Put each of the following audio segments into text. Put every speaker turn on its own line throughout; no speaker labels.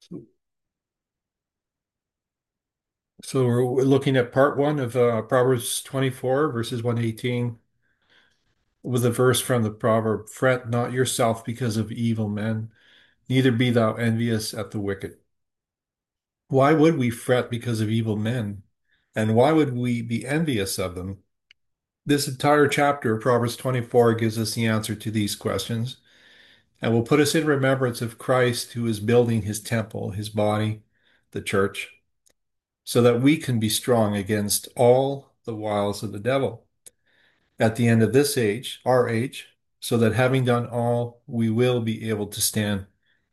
So we're looking at part one of Proverbs 24, verses 118, with a verse from the proverb, Fret not yourself because of evil men, neither be thou envious at the wicked. Why would we fret because of evil men? And why would we be envious of them? This entire chapter of Proverbs 24 gives us the answer to these questions and will put us in remembrance of Christ who is building his temple, his body, the church, so that we can be strong against all the wiles of the devil at the end of this age, our age, so that having done all, we will be able to stand.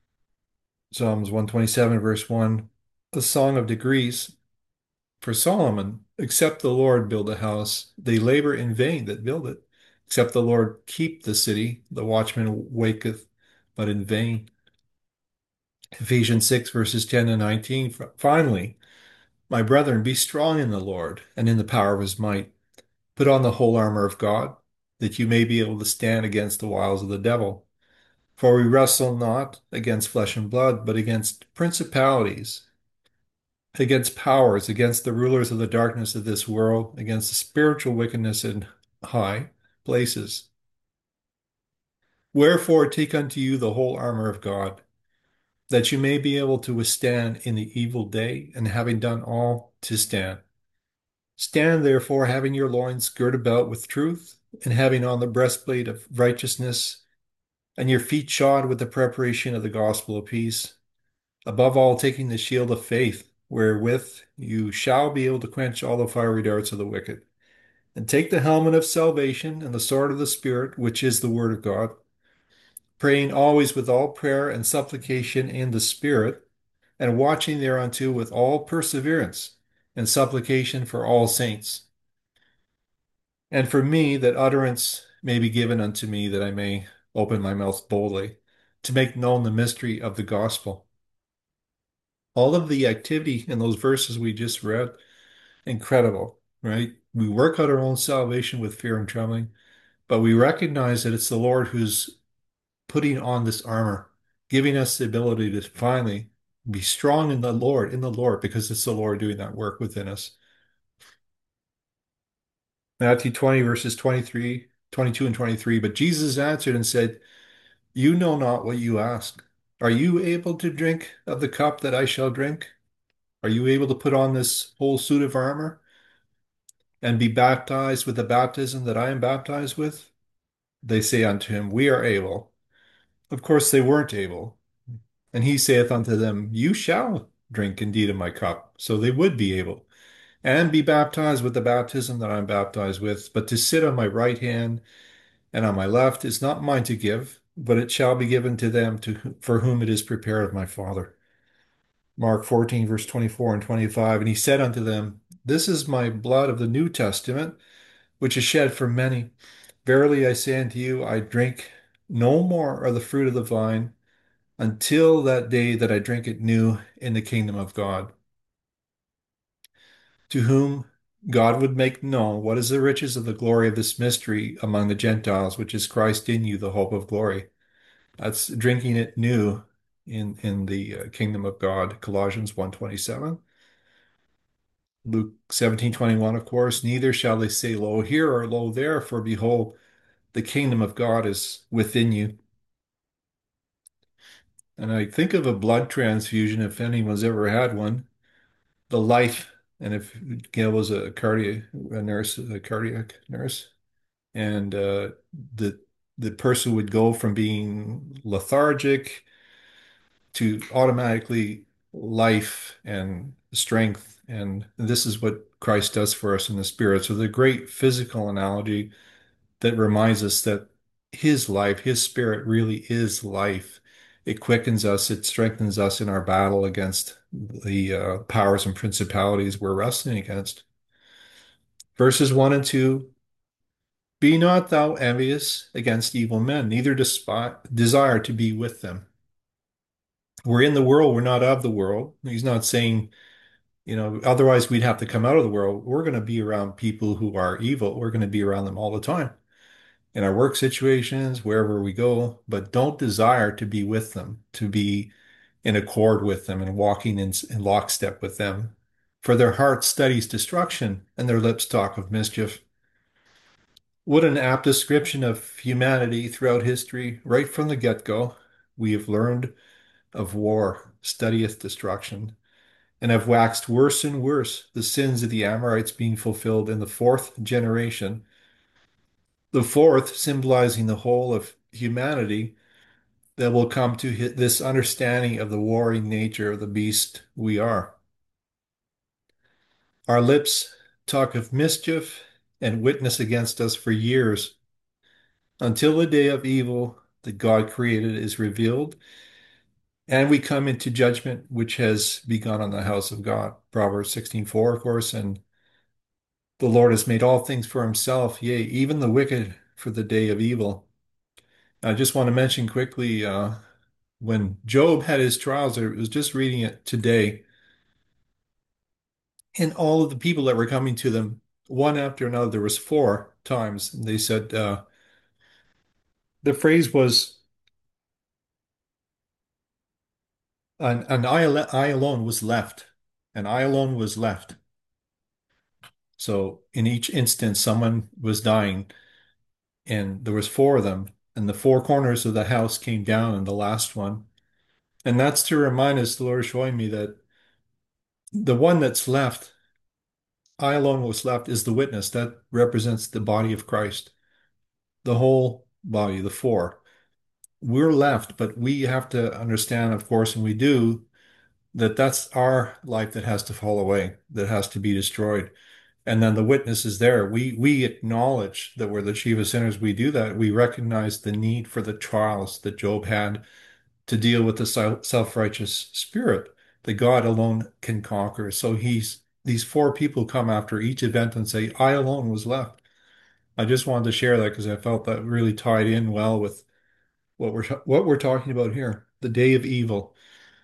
Psalms 127, verse 1, a song of degrees for Solomon. Except the Lord build a house, they labor in vain that build it. Except the Lord keep the city, the watchman waketh, but in vain. Ephesians 6, verses 10 and 19. Finally, my brethren, be strong in the Lord and in the power of his might. Put on the whole armor of God, that you may be able to stand against the wiles of the devil. For we wrestle not against flesh and blood, but against principalities, against powers, against the rulers of the darkness of this world, against the spiritual wickedness in high places. Wherefore take unto you the whole armor of God, that you may be able to withstand in the evil day, and having done all, to stand. Stand therefore, having your loins girt about with truth, and having on the breastplate of righteousness, and your feet shod with the preparation of the gospel of peace. Above all, taking the shield of faith, wherewith you shall be able to quench all the fiery darts of the wicked. And take the helmet of salvation and the sword of the Spirit, which is the word of God, praying always with all prayer and supplication in the Spirit, and watching thereunto with all perseverance and supplication for all saints. And for me, that utterance may be given unto me, that I may open my mouth boldly, to make known the mystery of the gospel. All of the activity in those verses we just read, incredible, right? We work out our own salvation with fear and trembling, but we recognize that it's the Lord who's putting on this armor, giving us the ability to finally be strong in the Lord, because it's the Lord doing that work within us. Matthew 20, verses 23, 22, and 23. But Jesus answered and said, You know not what you ask. Are you able to drink of the cup that I shall drink? Are you able to put on this whole suit of armor and be baptized with the baptism that I am baptized with? They say unto him, We are able. Of course they weren't able. And he saith unto them, You shall drink indeed of my cup. So they would be able, and be baptized with the baptism that I'm baptized with. But to sit on my right hand and on my left is not mine to give, but it shall be given to them for whom it is prepared of my Father. Mark 14, verse 24 and 25. And he said unto them, This is my blood of the New Testament, which is shed for many. Verily I say unto you, I drink no more of the fruit of the vine until that day that I drink it new in the kingdom of God. To whom God would make known what is the riches of the glory of this mystery among the Gentiles, which is Christ in you, the hope of glory. That's drinking it new in the kingdom of God. Colossians 1:27. Luke 17:21, of course, neither shall they say, Lo here or lo there, for behold, the kingdom of God is within you. And I think of a blood transfusion, if anyone's ever had one, the life, and if Gail was a cardiac nurse, and the the person would go from being lethargic to automatically life and strength. And this is what Christ does for us in the Spirit. So the great physical analogy that reminds us that his life, his Spirit really is life. It quickens us, it strengthens us in our battle against the powers and principalities we're wrestling against. Verses 1 and 2, Be not thou envious against evil men, neither desire to be with them. We're in the world, we're not of the world. He's not saying, otherwise we'd have to come out of the world. We're going to be around people who are evil. We're going to be around them all the time in our work situations, wherever we go, but don't desire to be with them, to be in accord with them and walking in lockstep with them. For their heart studies destruction, and their lips talk of mischief. What an apt description of humanity throughout history, right from the get-go. We have learned of war, studieth destruction, and have waxed worse and worse, the sins of the Amorites being fulfilled in the fourth generation, the fourth symbolizing the whole of humanity that will come to this understanding of the warring nature of the beast we are. Our lips talk of mischief and witness against us for years until the day of evil that God created is revealed, and we come into judgment which has begun on the house of God. Proverbs 16:4, of course, and the Lord has made all things for himself, yea, even the wicked for the day of evil. I just want to mention quickly when Job had his trials, I was just reading it today, and all of the people that were coming to them, one after another, there was four times. They said the phrase was, and I alone was left, and I alone was left. So in each instance, someone was dying, and there was four of them, and the four corners of the house came down in the last one. And that's to remind us, the Lord is showing me that the one that's left, I alone was left, is the witness. That represents the body of Christ, the whole body, the four. We're left, but we have to understand, of course, and we do, that that's our life that has to fall away, that has to be destroyed. And then the witness is there. We acknowledge that we're the chief of sinners. We do that. We recognize the need for the trials that Job had to deal with the self-righteous spirit that God alone can conquer. So these four people come after each event and say, I alone was left. I just wanted to share that because I felt that really tied in well with what we're talking about here, the day of evil.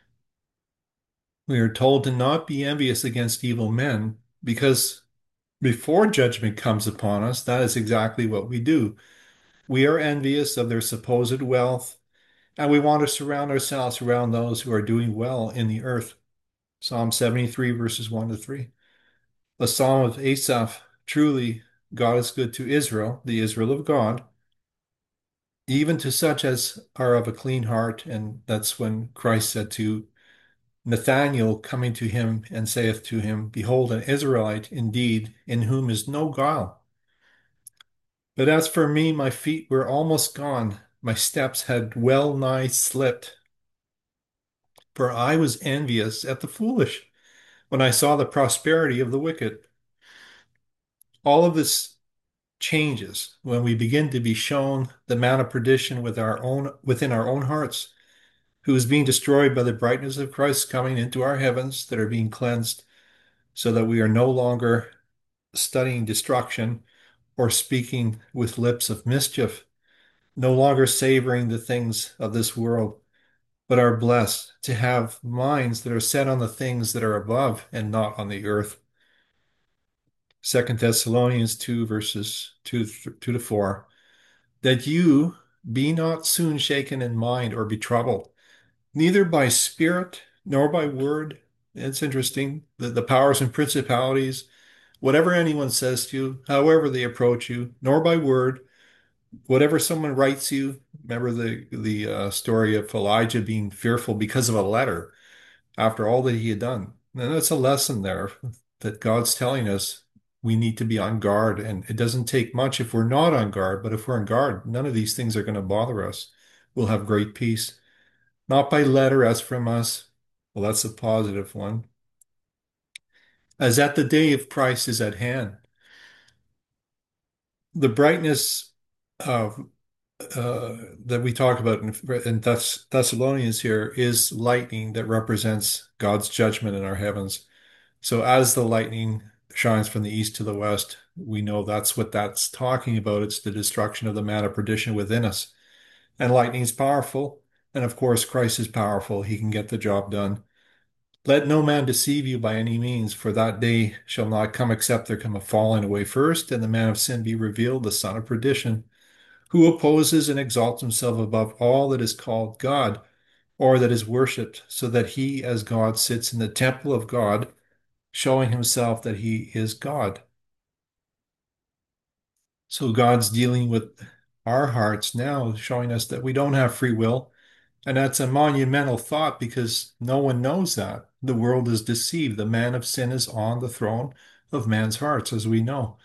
We are told to not be envious against evil men because before judgment comes upon us, that is exactly what we do. We are envious of their supposed wealth, and we want to surround ourselves around those who are doing well in the earth. Psalm 73, verses 1 to 3. A psalm of Asaph. Truly, God is good to Israel, the Israel of God, even to such as are of a clean heart. And that's when Christ said to Nathanael, coming to him and saith to him, Behold, an Israelite indeed, in whom is no guile. But as for me, my feet were almost gone, my steps had well nigh slipped, for I was envious at the foolish when I saw the prosperity of the wicked. All of this changes when we begin to be shown the man of perdition within our own hearts, who is being destroyed by the brightness of Christ coming into our heavens that are being cleansed, so that we are no longer studying destruction or speaking with lips of mischief, no longer savoring the things of this world, but are blessed to have minds that are set on the things that are above and not on the earth. 2 Thessalonians 2, verses 2 to 4. That you be not soon shaken in mind or be troubled, neither by spirit nor by word. It's interesting that the powers and principalities, whatever anyone says to you, however they approach you, nor by word, whatever someone writes you. Remember the story of Elijah being fearful because of a letter after all that he had done. And that's a lesson there that God's telling us we need to be on guard. And it doesn't take much if we're not on guard, but if we're on guard, none of these things are going to bother us. We'll have great peace. Not by letter as from us. Well, that's a positive one. As that the day of Christ is at hand. The brightness of that we talk about in Thessalonians here is lightning that represents God's judgment in our heavens. So as the lightning shines from the east to the west, we know that's what that's talking about. It's the destruction of the man of perdition within us. And lightning is powerful. And of course, Christ is powerful. He can get the job done. Let no man deceive you by any means, for that day shall not come except there come a falling away first, and the man of sin be revealed, the son of perdition, who opposes and exalts himself above all that is called God or that is worshipped, so that he as God sits in the temple of God, showing himself that he is God. So God's dealing with our hearts now, showing us that we don't have free will. And that's a monumental thought because no one knows that. The world is deceived. The man of sin is on the throne of man's hearts, as we know.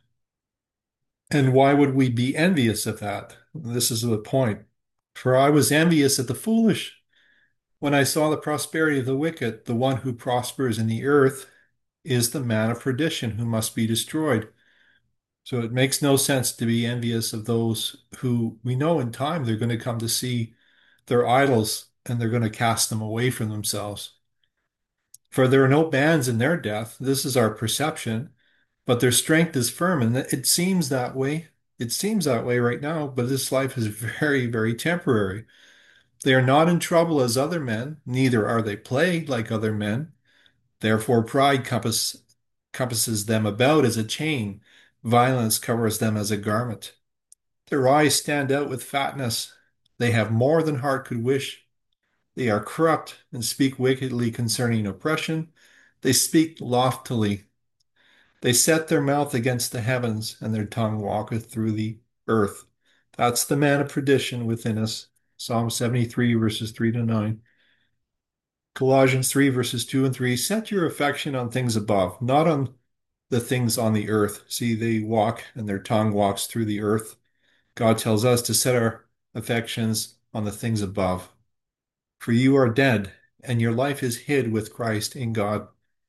And why would we be envious of that? This is the point. For I was envious at the foolish when I saw the prosperity of the wicked. The one who prospers in the earth is the man of perdition who must be destroyed. So it makes no sense to be envious of those who we know in time they're going to come to see their idols and they're going to cast them away from themselves. For there are no bands in their death. This is our perception, but their strength is firm. And it seems that way. It seems that way right now, but this life is very, very temporary. They are not in trouble as other men, neither are they plagued like other men. Therefore, pride compasses them about as a chain. Violence covers them as a garment. Their eyes stand out with fatness. They have more than heart could wish. They are corrupt and speak wickedly concerning oppression. They speak loftily. They set their mouth against the heavens, and their tongue walketh through the earth. That's the man of perdition within us. Psalm 73, verses 3 to 9. Colossians 3, verses 2 and 3. Set your affection on things above, not on the things on the earth. See, they walk, and their tongue walks through the earth. God tells us to set our affections on the things above. For you are dead, and your life is hid with Christ in God.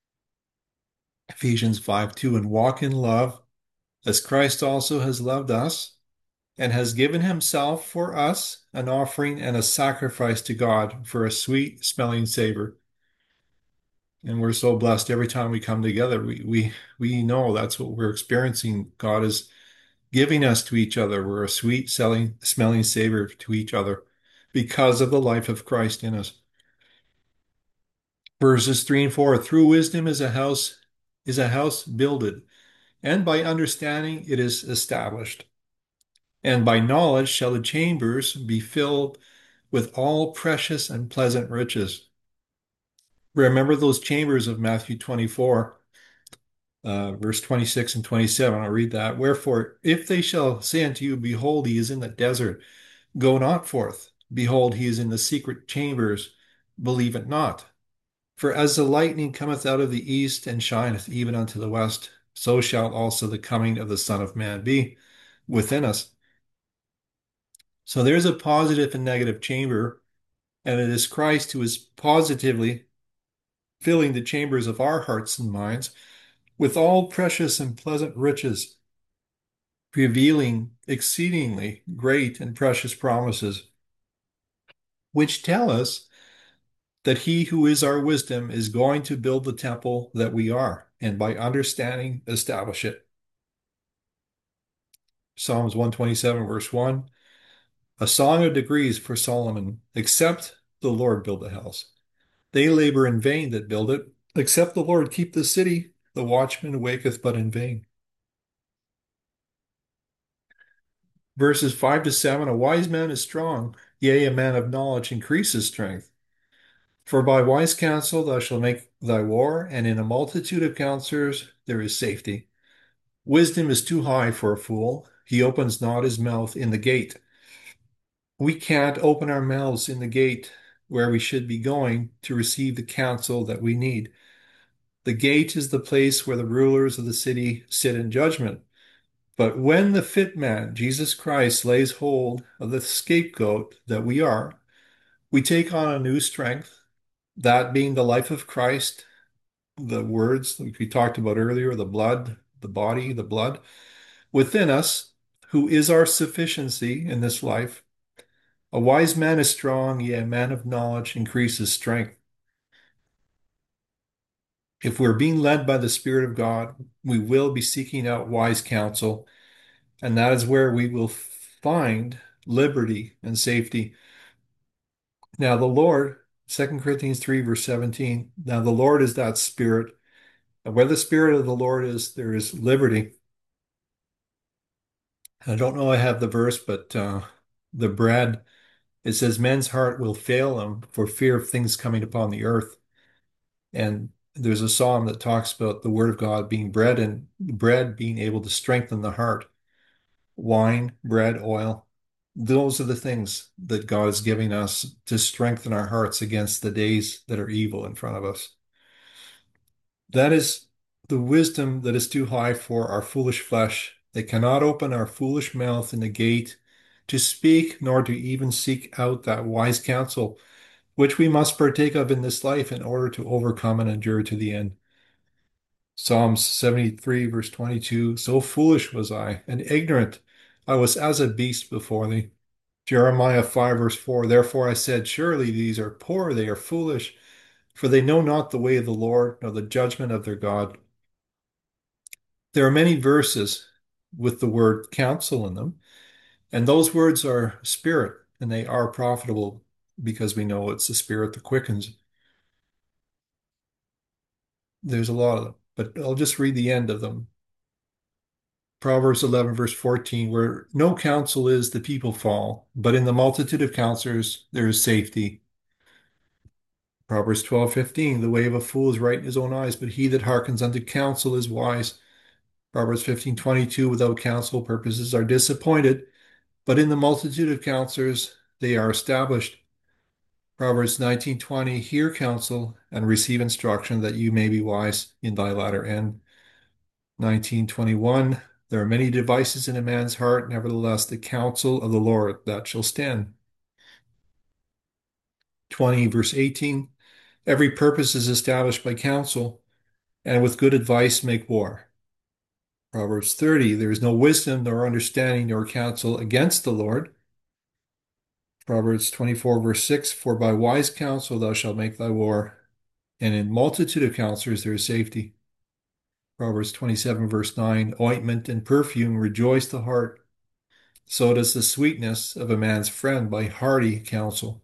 Ephesians 5:2. And walk in love, as Christ also has loved us, and has given himself for us an offering and a sacrifice to God for a sweet smelling savor. And we're so blessed every time we come together. We know that's what we're experiencing. God is giving us to each other. We're a sweet smelling savor to each other because of the life of Christ in us. Verses 3 and 4. Through wisdom is a house builded, and by understanding it is established. And by knowledge shall the chambers be filled with all precious and pleasant riches. Remember those chambers of Matthew 24, verse 26 and 27. I'll read that. Wherefore, if they shall say unto you, Behold, he is in the desert, go not forth. Behold, he is in the secret chambers, believe it not. For as the lightning cometh out of the east and shineth even unto the west, so shall also the coming of the Son of Man be within us. So there's a positive and negative chamber, and it is Christ who is positively filling the chambers of our hearts and minds with all precious and pleasant riches, revealing exceedingly great and precious promises, which tell us that he who is our wisdom is going to build the temple that we are, and by understanding, establish it. Psalms 127, verse 1, a song of degrees for Solomon, except the Lord build the house. They labor in vain that build it, except the Lord keep the city, the watchman waketh but in vain. Verses 5 to 7, a wise man is strong, yea, a man of knowledge increases strength. For by wise counsel thou shalt make thy war, and in a multitude of counselors there is safety. Wisdom is too high for a fool. He opens not his mouth in the gate. We can't open our mouths in the gate where we should be going to receive the counsel that we need. The gate is the place where the rulers of the city sit in judgment. But when the fit man, Jesus Christ, lays hold of the scapegoat that we are, we take on a new strength, that being the life of Christ, the words like we talked about earlier, the blood, the body, the blood within us, who is our sufficiency in this life. A wise man is strong, yea, a man of knowledge increases strength. If we're being led by the Spirit of God, we will be seeking out wise counsel, and that is where we will find liberty and safety. Now, the Lord, 2 Corinthians 3, verse 17, now the Lord is that Spirit, and where the Spirit of the Lord is, there is liberty. I don't know I have the verse, but the bread It says men's heart will fail them for fear of things coming upon the earth. And there's a psalm that talks about the word of God being bread and bread being able to strengthen the heart. Wine, bread, oil. Those are the things that God is giving us to strengthen our hearts against the days that are evil in front of us. That is the wisdom that is too high for our foolish flesh. They cannot open our foolish mouth in the gate to speak, nor to even seek out that wise counsel, which we must partake of in this life in order to overcome and endure to the end. Psalms 73, verse 22. So foolish was I, and ignorant. I was as a beast before thee. Jeremiah 5, verse 4. Therefore I said, surely these are poor, they are foolish, for they know not the way of the Lord, nor the judgment of their God. There are many verses with the word counsel in them, and those words are spirit, and they are profitable because we know it's the spirit that quickens. There's a lot of them, but I'll just read the end of them. Proverbs 11, verse 14, where no counsel is, the people fall, but in the multitude of counselors there is safety. Proverbs 12:15, the way of a fool is right in his own eyes, but he that hearkens unto counsel is wise. Proverbs 15:22, without counsel purposes are disappointed, but in the multitude of counselors they are established. Proverbs 19:20, hear counsel and receive instruction that you may be wise in thy latter end. 19:21, there are many devices in a man's heart, nevertheless the counsel of the Lord that shall stand. 20 verse 18, every purpose is established by counsel, and with good advice make war. Proverbs 30, there is no wisdom nor understanding nor counsel against the Lord. Proverbs 24 verse 6, for by wise counsel thou shalt make thy war, and in multitude of counselors there is safety. Proverbs 27 verse 9, ointment and perfume rejoice the heart. So does the sweetness of a man's friend by hearty counsel.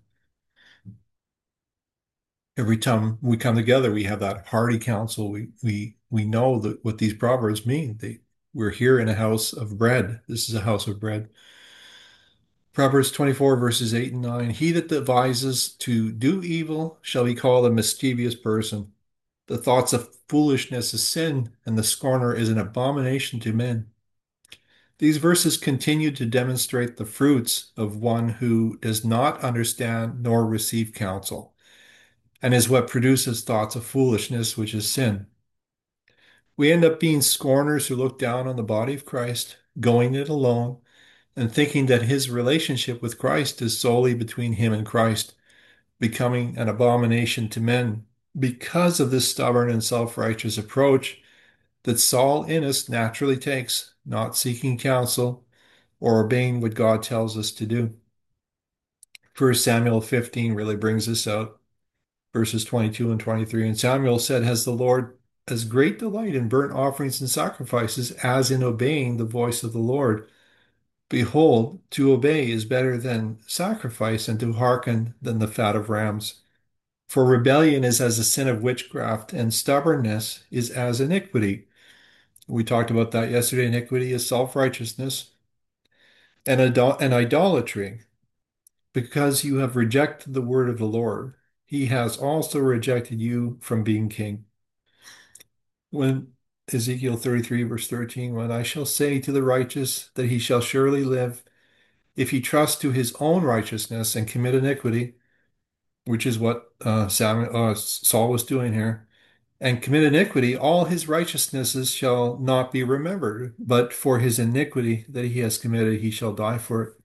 Every time we come together, we have that hearty counsel. We know that what these proverbs mean. We're here in a house of bread. This is a house of bread. Proverbs 24 verses 8 and 9. He that devises to do evil shall be called a mischievous person. The thoughts of foolishness is sin, and the scorner is an abomination to men. These verses continue to demonstrate the fruits of one who does not understand nor receive counsel, and is what produces thoughts of foolishness, which is sin. We end up being scorners who look down on the body of Christ, going it alone, and thinking that his relationship with Christ is solely between him and Christ, becoming an abomination to men because of this stubborn and self-righteous approach that Saul Innes naturally takes, not seeking counsel or obeying what God tells us to do. 1 Samuel 15 really brings this out, verses 22 and 23. And Samuel said, has the Lord as great delight in burnt offerings and sacrifices as in obeying the voice of the Lord? Behold, to obey is better than sacrifice, and to hearken than the fat of rams. For rebellion is as a sin of witchcraft, and stubbornness is as iniquity. We talked about that yesterday. Iniquity is self-righteousness, and idolatry. Because you have rejected the word of the Lord, he has also rejected you from being king. When Ezekiel 33, verse 13, when I shall say to the righteous that he shall surely live, if he trusts to his own righteousness and commit iniquity, which is what Saul was doing here, and commit iniquity, all his righteousnesses shall not be remembered, but for his iniquity that he has committed, he shall die for it.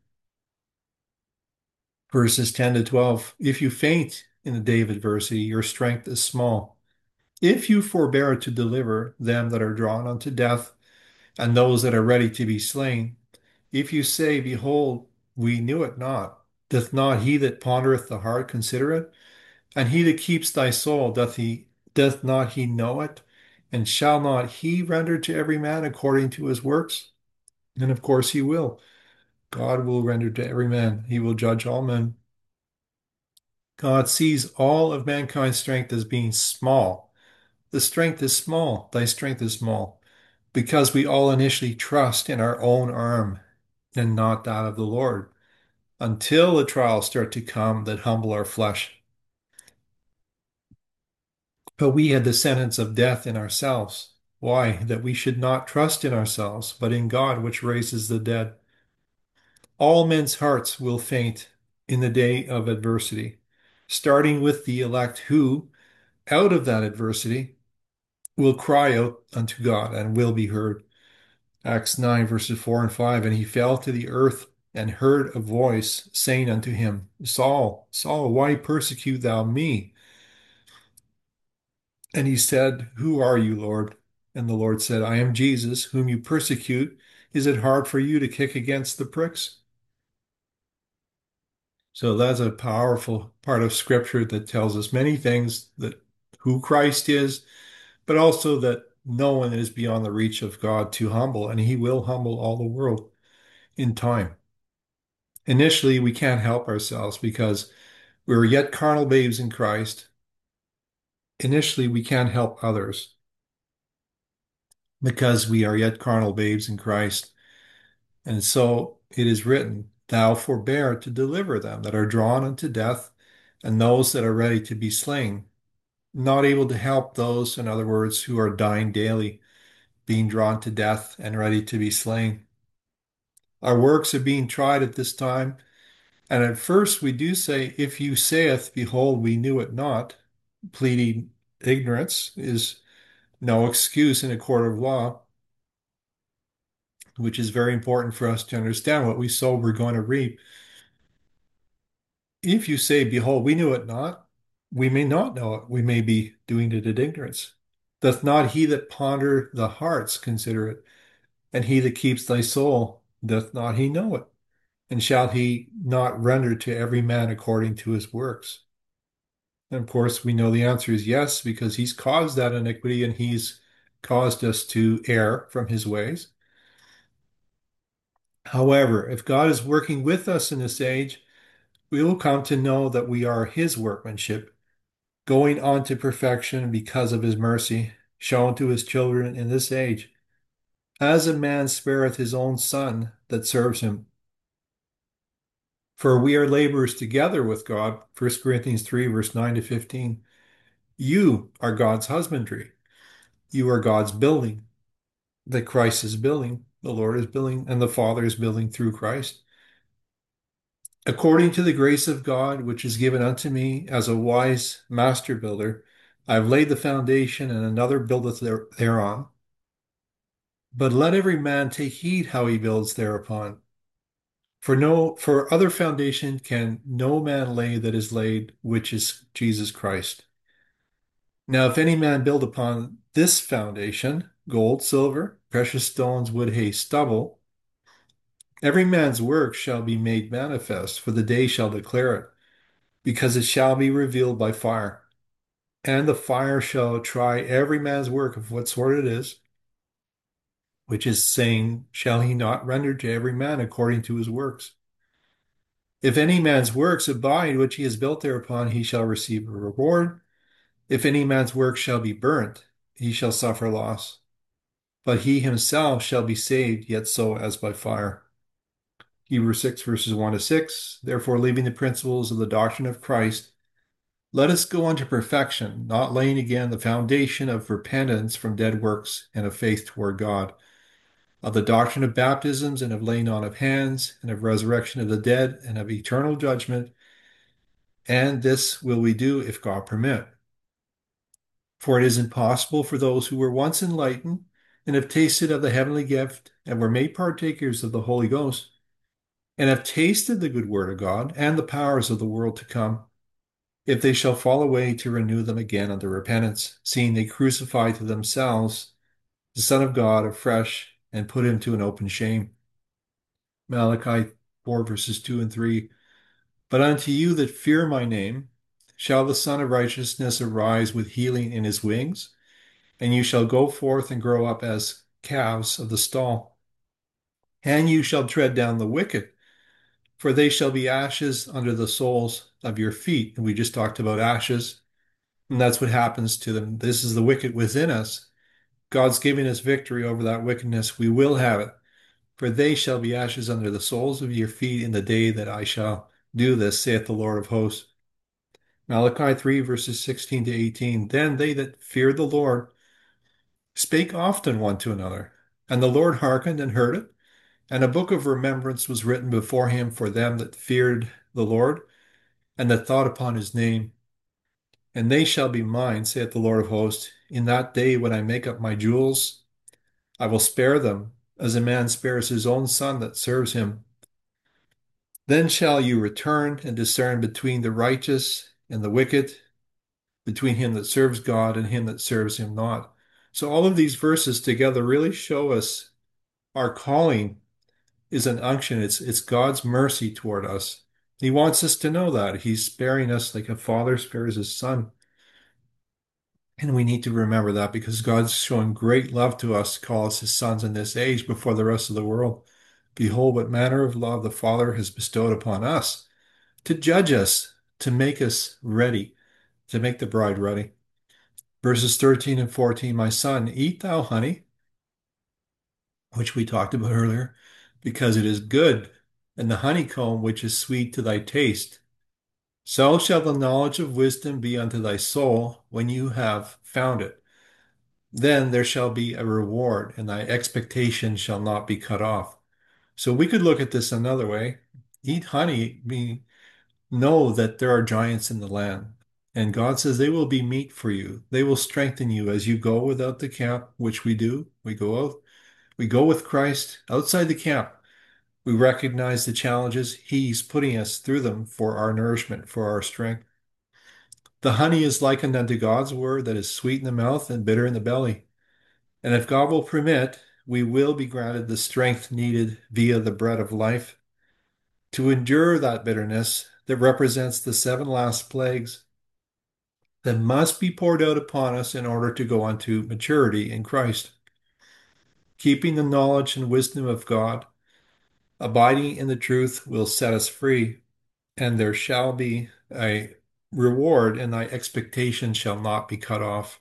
Verses 10 to 12, if you faint in the day of adversity, your strength is small. If you forbear to deliver them that are drawn unto death, and those that are ready to be slain, if you say, behold, we knew it not, doth not he that pondereth the heart consider it? And he that keeps thy soul, doth not he know it? And shall not he render to every man according to his works? And of course he will. God will render to every man. He will judge all men. God sees all of mankind's strength as being small. The strength is small. Thy strength is small. Because we all initially trust in our own arm and not that of the Lord. until the trials start to come that humble our flesh. But we had the sentence of death in ourselves. Why? That we should not trust in ourselves, but in God, which raises the dead. All men's hearts will faint in the day of adversity, starting with the elect who, out of that adversity, will cry out unto God and will be heard. Acts 9, verses 4 and 5. And he fell to the earth and heard a voice saying unto him, Saul, Saul, why persecute thou me? And he said, Who are you, Lord? And the Lord said, I am Jesus, whom you persecute. Is it hard for you to kick against the pricks? So that's a powerful part of Scripture that tells us many things, that who Christ is, but also that no one is beyond the reach of God to humble, and he will humble all the world in time. Initially, we can't help ourselves because we're yet carnal babes in Christ. Initially, we can't help others because we are yet carnal babes in Christ. And so it is written, Thou forbear to deliver them that are drawn unto death, and those that are ready to be slain. Not able to help those, in other words, who are dying daily, being drawn to death and ready to be slain. Our works are being tried at this time. And at first we do say, If you saith, Behold, we knew it not, pleading ignorance is no excuse in a court of law, which is very important for us to understand. What we sow, we're going to reap. If you say, Behold, we knew it not, we may not know it. We may be doing it in ignorance. Doth not he that ponder the hearts consider it? And he that keeps thy soul, doth not he know it? And shall he not render to every man according to his works? And of course, we know the answer is yes, because he's caused that iniquity and he's caused us to err from his ways. However, if God is working with us in this age, we will come to know that we are his workmanship, going on to perfection because of his mercy shown to his children in this age. As a man spareth his own son that serves him. For we are laborers together with God, 1 Corinthians 3, verse 9 to 15. You are God's husbandry. You are God's building, that Christ is building, the Lord is building, and the Father is building through Christ. According to the grace of God, which is given unto me as a wise master builder, I have laid the foundation, and another buildeth thereon. But let every man take heed how he builds thereupon. For other foundation can no man lay that is laid, which is Jesus Christ. Now, if any man build upon this foundation, gold, silver, precious stones, wood, hay, stubble, every man's work shall be made manifest, for the day shall declare it, because it shall be revealed by fire. And the fire shall try every man's work of what sort it is, which is saying, shall he not render to every man according to his works? If any man's works abide which he has built thereupon, he shall receive a reward. If any man's work shall be burnt, he shall suffer loss. But he himself shall be saved, yet so as by fire. Hebrews 6, verses 1 to 6. Therefore, leaving the principles of the doctrine of Christ, let us go unto perfection, not laying again the foundation of repentance from dead works and of faith toward God, of the doctrine of baptisms and of laying on of hands, and of resurrection of the dead, and of eternal judgment. And this will we do if God permit. For it is impossible for those who were once enlightened and have tasted of the heavenly gift and were made partakers of the Holy Ghost and have tasted the good word of God and the powers of the world to come, if they shall fall away, to renew them again unto repentance, seeing they crucify to themselves the Son of God afresh and put him to an open shame. Malachi 4, verses 2 and 3. But unto you that fear my name shall the Son of Righteousness arise with healing in his wings, and you shall go forth and grow up as calves of the stall. And you shall tread down the wicked, for they shall be ashes under the soles of your feet. And we just talked about ashes, and that's what happens to them. This is the wicked within us. God's giving us victory over that wickedness. We will have it. For they shall be ashes under the soles of your feet in the day that I shall do this, saith the Lord of hosts. Malachi 3, verses 16 to 18. Then they that feared the Lord spake often one to another, and the Lord hearkened and heard it. And a book of remembrance was written before him for them that feared the Lord, and that thought upon his name. And they shall be mine, saith the Lord of hosts. In that day when I make up my jewels, I will spare them, as a man spares his own son that serves him. Then shall you return and discern between the righteous and the wicked, between him that serves God and him that serves him not. So all of these verses together really show us our calling is an unction. It's God's mercy toward us. He wants us to know that. He's sparing us like a father spares his son. And we need to remember that because God's showing great love to us to call us his sons in this age before the rest of the world. Behold, what manner of love the Father has bestowed upon us to judge us, to make us ready, to make the bride ready. Verses 13 and 14, my son, eat thou honey, which we talked about earlier, because it is good, and the honeycomb which is sweet to thy taste. So shall the knowledge of wisdom be unto thy soul when you have found it. Then there shall be a reward, and thy expectation shall not be cut off. So we could look at this another way. Eat honey, know that there are giants in the land. And God says they will be meat for you. They will strengthen you as you go without the camp, which we do. We go out. We go with Christ outside the camp. We recognize the challenges. He's putting us through them for our nourishment, for our strength. The honey is likened unto God's word that is sweet in the mouth and bitter in the belly. And if God will permit, we will be granted the strength needed via the bread of life to endure that bitterness that represents the seven last plagues that must be poured out upon us in order to go unto maturity in Christ. Keeping the knowledge and wisdom of God, abiding in the truth will set us free, and there shall be a reward, and thy expectation shall not be cut off.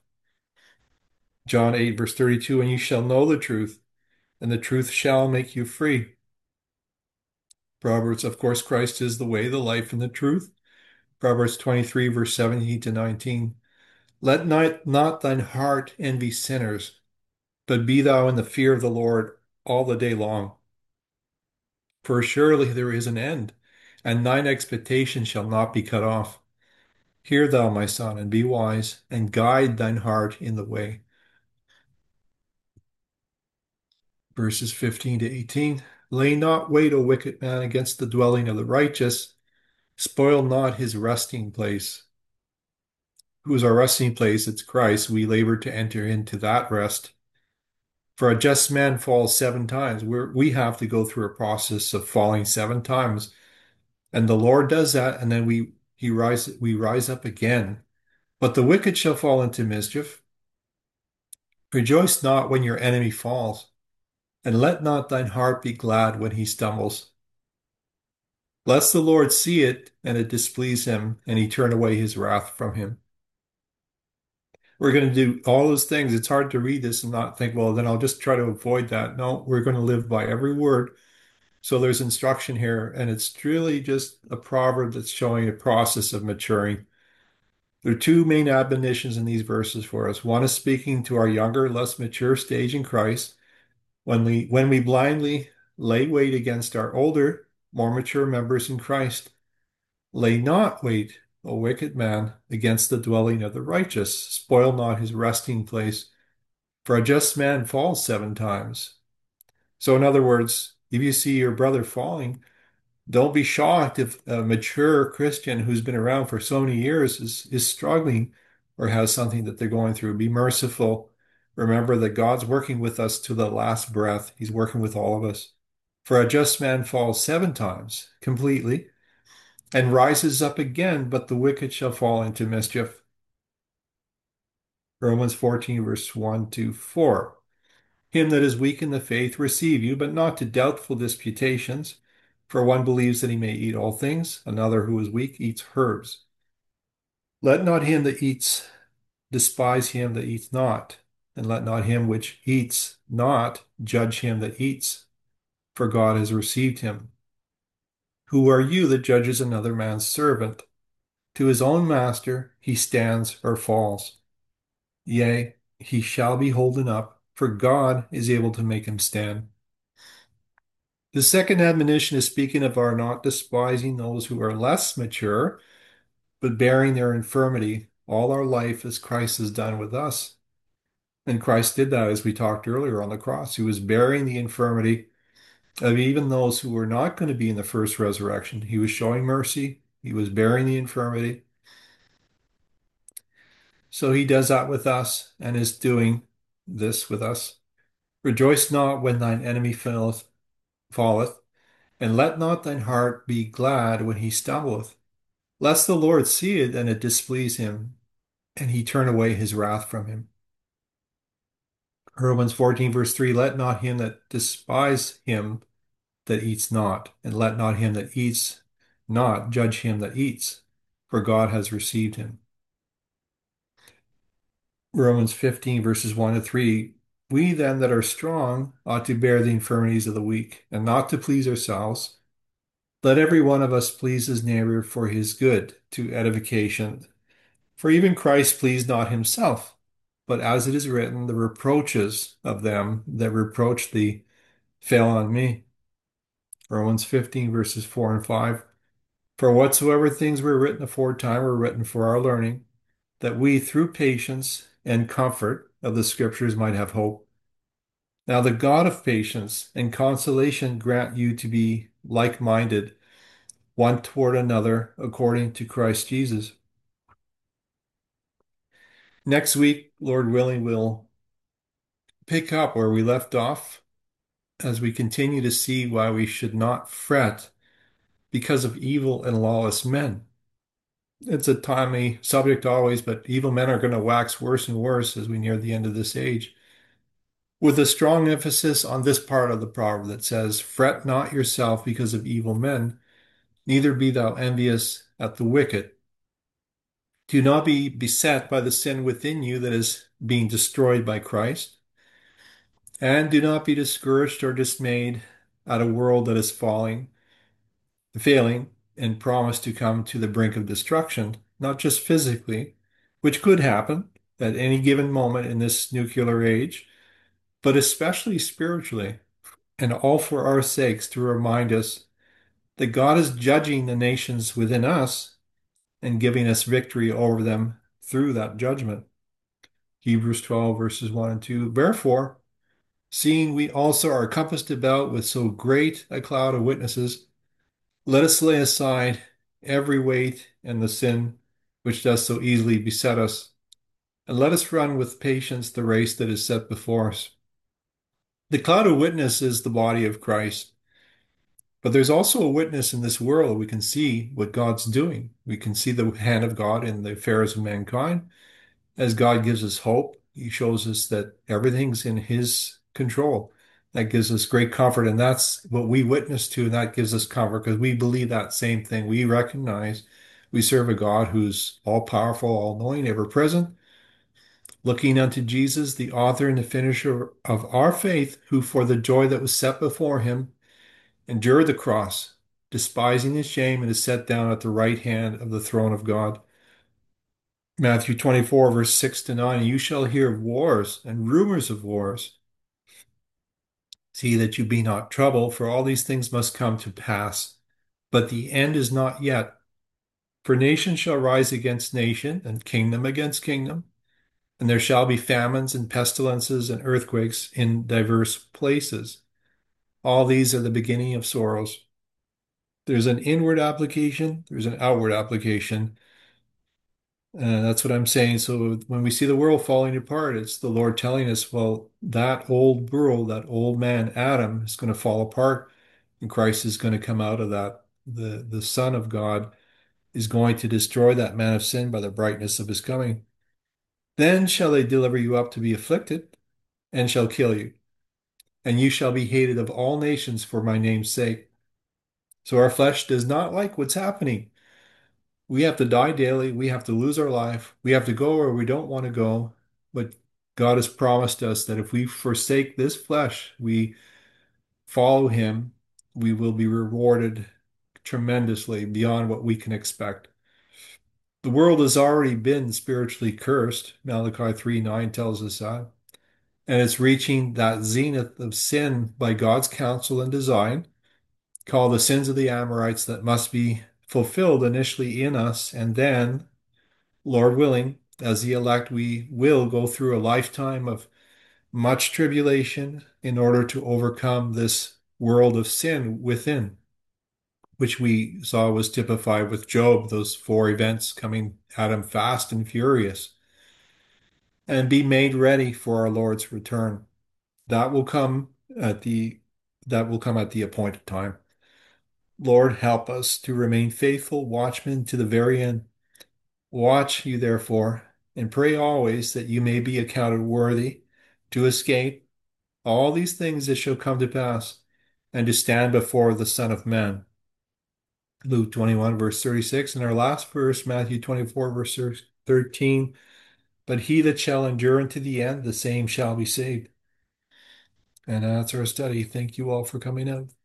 John 8, verse 32, and you shall know the truth, and the truth shall make you free. Proverbs, of course, Christ is the way, the life, and the truth. Proverbs 23, verse 17 to 19. Let not thine heart envy sinners, but be thou in the fear of the Lord all the day long. For surely there is an end, and thine expectation shall not be cut off. Hear thou, my son, and be wise, and guide thine heart in the way. Verses 15 to 18. Lay not wait, O wicked man, against the dwelling of the righteous. Spoil not his resting place. Who is our resting place? It's Christ. We labor to enter into that rest. For a just man falls 7 times. We have to go through a process of falling 7 times. And the Lord does that, and then we rise up again. But the wicked shall fall into mischief. Rejoice not when your enemy falls, and let not thine heart be glad when he stumbles. Lest the Lord see it, and it displease him, and he turn away his wrath from him. We're going to do all those things. It's hard to read this and not think, well, then I'll just try to avoid that. No, we're going to live by every word. So there's instruction here, and it's really just a proverb that's showing a process of maturing. There are two main admonitions in these verses for us. One is speaking to our younger, less mature stage in Christ. When we blindly lay wait against our older, more mature members in Christ, lay not wait, O wicked man, against the dwelling of the righteous. Spoil not his resting place, for a just man falls 7 times. So, in other words, if you see your brother falling, don't be shocked if a mature Christian who's been around for so many years is struggling or has something that they're going through. Be merciful. Remember that God's working with us to the last breath. He's working with all of us. For a just man falls 7 times completely and rises up again, but the wicked shall fall into mischief. Romans 14, verse 1 to 4. Him that is weak in the faith receive you, but not to doubtful disputations. For one believes that he may eat all things, another who is weak eats herbs. Let not him that eats despise him that eats not, and let not him which eats not judge him that eats. for God has received him. Who are you that judges another man's servant? To his own master he stands or falls. Yea, he shall be holden up, for God is able to make him stand. The second admonition is speaking of our not despising those who are less mature, but bearing their infirmity all our life as Christ has done with us. And Christ did that as we talked earlier on the cross. He was bearing the infirmity of even those who were not going to be in the first resurrection. He was showing mercy. He was bearing the infirmity. So he does that with us and is doing this with us. Rejoice not when thine enemy falleth, and let not thine heart be glad when he stumbleth, lest the Lord see it and it displease him, and he turn away his wrath from him. Romans 14, verse 3, let not him that despise him that eats not, and let not him that eats not judge him that eats, for God has received him. Romans 15, verses 1 to 3, we then that are strong ought to bear the infirmities of the weak, and not to please ourselves. Let every one of us please his neighbor for his good, to edification. For even Christ pleased not himself, but as it is written, the reproaches of them that reproach thee fell on me. Romans 15, verses 4 and 5. For whatsoever things were written aforetime were written for our learning, that we through patience and comfort of the scriptures might have hope. Now the God of patience and consolation grant you to be like-minded, one toward another, according to Christ Jesus. Next week, Lord willing, we'll pick up where we left off as we continue to see why we should not fret because of evil and lawless men. It's a timely subject always, but evil men are going to wax worse and worse as we near the end of this age. With a strong emphasis on this part of the proverb that says, fret not yourself because of evil men, neither be thou envious at the wicked. Do not be beset by the sin within you that is being destroyed by Christ, and do not be discouraged or dismayed at a world that is failing, and promise to come to the brink of destruction, not just physically, which could happen at any given moment in this nuclear age, but especially spiritually, and all for our sakes to remind us that God is judging the nations within us and giving us victory over them through that judgment. Hebrews 12, verses 1 and 2. Therefore, seeing we also are compassed about with so great a cloud of witnesses, let us lay aside every weight and the sin which does so easily beset us, and let us run with patience the race that is set before us. The cloud of witness is the body of Christ, but there's also a witness in this world. We can see what God's doing. We can see the hand of God in the affairs of mankind. As God gives us hope, He shows us that everything's in His control. That gives us great comfort, and that's what we witness to, and that gives us comfort because we believe that same thing. We recognize we serve a God who's all powerful, all knowing, ever present, looking unto Jesus, the author and the finisher of our faith, who for the joy that was set before him endured the cross, despising the shame, and is set down at the right hand of the throne of God. Matthew 24, verse 6 to 9, you shall hear of wars and rumors of wars. See that you be not troubled, for all these things must come to pass. But the end is not yet. For nation shall rise against nation, and kingdom against kingdom. And there shall be famines and pestilences and earthquakes in diverse places. All these are the beginning of sorrows. There's an inward application, there's an outward application. That's what I'm saying. So when we see the world falling apart, it's the Lord telling us, well, that old world, that old man, Adam, is going to fall apart, and Christ is going to come out of that. The Son of God is going to destroy that man of sin by the brightness of his coming. Then shall they deliver you up to be afflicted, and shall kill you, and you shall be hated of all nations for my name's sake. So our flesh does not like what's happening. We have to die daily. We have to lose our life. We have to go where we don't want to go. But God has promised us that if we forsake this flesh, we follow him, we will be rewarded tremendously beyond what we can expect. The world has already been spiritually cursed. Malachi 3:9 tells us that. And it's reaching that zenith of sin by God's counsel and design, called the sins of the Amorites, that must be fulfilled initially in us. And then, Lord willing, as the elect, we will go through a lifetime of much tribulation in order to overcome this world of sin within, which we saw was typified with Job, those four events coming at him fast and furious, and be made ready for our Lord's return. That will come at the that will come at the appointed time. Lord, help us to remain faithful watchmen to the very end. Watch you therefore, and pray always that you may be accounted worthy to escape all these things that shall come to pass, and to stand before the Son of Man. Luke 21, verse 36, and our last verse, Matthew 24, verse 13. But he that shall endure unto the end, the same shall be saved. And that's our study. Thank you all for coming out.